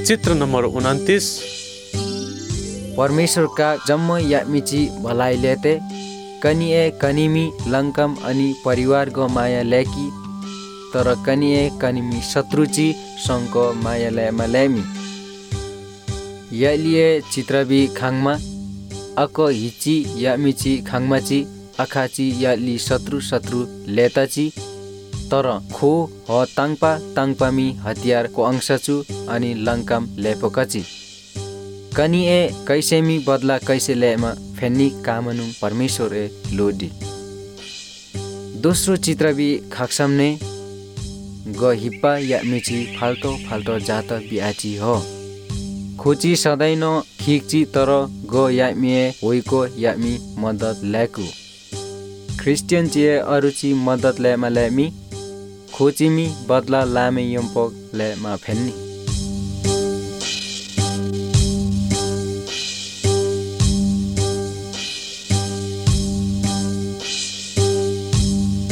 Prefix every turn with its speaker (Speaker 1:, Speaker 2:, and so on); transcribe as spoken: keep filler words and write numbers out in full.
Speaker 1: चित्र नम्बर उन्तिस।
Speaker 2: परमेश्वरका जम्म यामिची भलाइ लेते कनिए कनिमी लङ्कम अनि परिवारको माया ल्याकी तर कनिए कनिमी शत्रुची सङ्को माया ल्यामा ल्यामी यालिए चित्रबी खाङमा अक हिची यामिची खाङमाची अखाची याली शत्रु शत्रु लेताची तर खो ह ताङपा ताङपामी हतियारको अंशचु अनि लङ्काम लेपोकची कनिए कैसेमी बदला कैसे ल्यामा फेन्नी कामनु परमेश्वर ए लोडी। दोस्रो चित्रबी खाक्साम्ने ग हिप्पा यामिची फाल्टो फाल्टो जात बिआची हो खोची सधैँ न खिक्ची तर ग यामिए होइको यामी मद्दत ल्याकु क्रिस्चियन चिए अरुचि मद्दत ल्यामा ल्यामी खोचिमी बदला लामे यम्पक ल्यामा फेन्नी